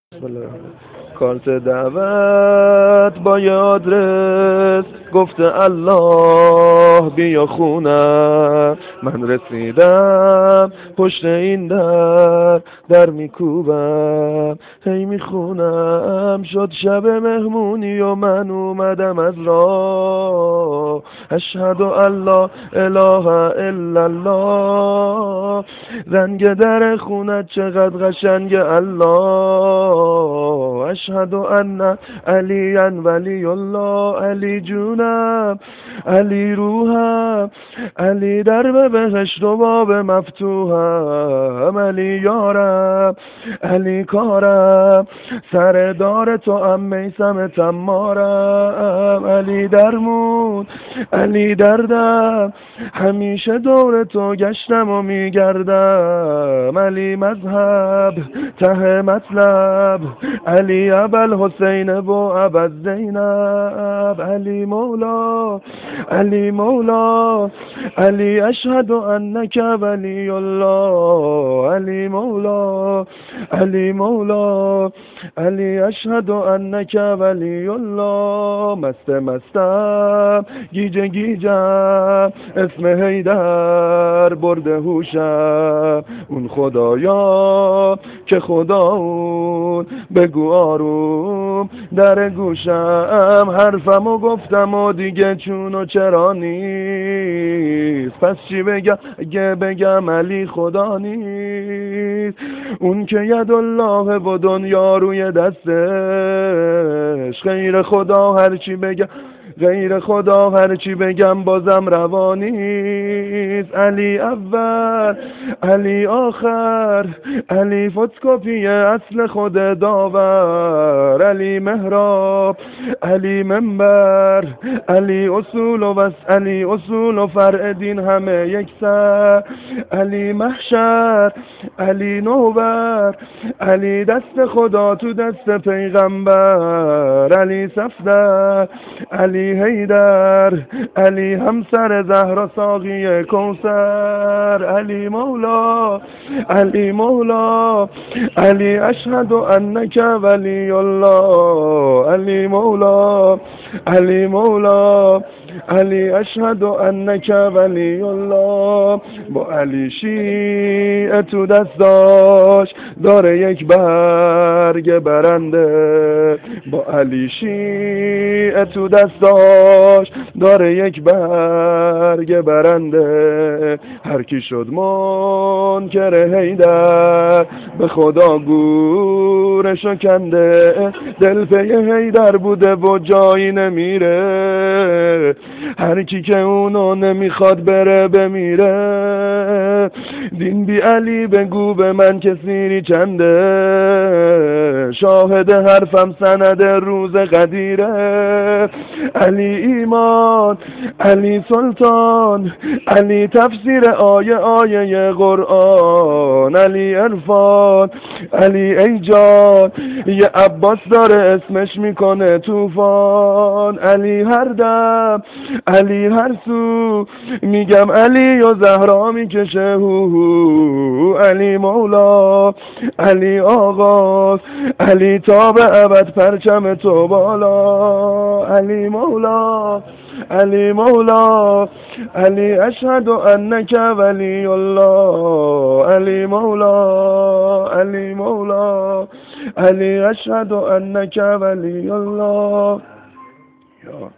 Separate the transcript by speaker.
Speaker 1: بسم الله. کارت دعوت با یه آدرس گفته الله بیا خونم، من رسیدم پشت این در میکوبم، هی میخونم شد شب مهمونی و من اومدم از راه، اشهد الله اله الا الله، زنگ در خونت چقدر قشنگ الله، اشهد ان علی ولی الله، علی جونم علی روحم، علی در بهشت و باب مفتوحم، علی یارم علی کارم، سر دار تو ام میسم تمارم، علی درمون علی دردم، همیشه دور تو گشتم و میگردم، علی مذهب ته مطلب، علی ابوالحسین و ابوالزینب، علی مولا علی مولا، علی اشهد انک ولی الله، علی مولا علی مولا، علی اشهد انک ولی الله، مستم گیجه گیجم اسم حیدر برده هوشم، اون خدایا که خدا اون بگو آروم در گوشم، حرفمو گفتم و دیگه چون و چرا نیست، پس چی بگم اگه بگم علی خدا نیست، اون که ید الله و دنیا روی دستش، غیر خدا هرچی بگم غیر خدا هرچی بگم بازم روانیست، علی اول علی آخر، علی فتوکپی اصل خود داور، علی محراب علی منبر، علی اصول و بس، علی اصول و فرع دین همه یک سر، علی محشر علی نوبر، علی دست خدا تو دست پیغمبر، علی صفدر علی حیدر، علی همسر زهرا ساقی کوثر، علی مولا علی مولا، علی اشهد انک ولی الله، علی مولا علی مولا، علی اشهد انک ولی الله، با علی شیعه تو دست داشت داره یک برگ برنده، با علی شیعه تو دست داشت داره یک برگ برنده، هر کی شد منکر حیدر به خدا گورشو کنده، دل پی حیدر بوده و جایی نمیره، هر کی که اونو نمیخواد بره بمیره، دین بی علی بگو به من که سیری چنده، شاهد حرفم سند روز قدیره، علی ایمان علی سلطان، علی تفسیر آیه قرآن، علی عرفان علی ای جان، یه عباس داره اسمش میکنه طوفان، علی هر دم علی هر سو میگم علی و زهرا میکشه هو، علی مولا علی آغاز، علی تا به ابد پرچم تو بالا، علی مولا علی مولا، علی اشهد انک ولی الله، علی مولا علی مولا، علی اشهد انک ولی الله.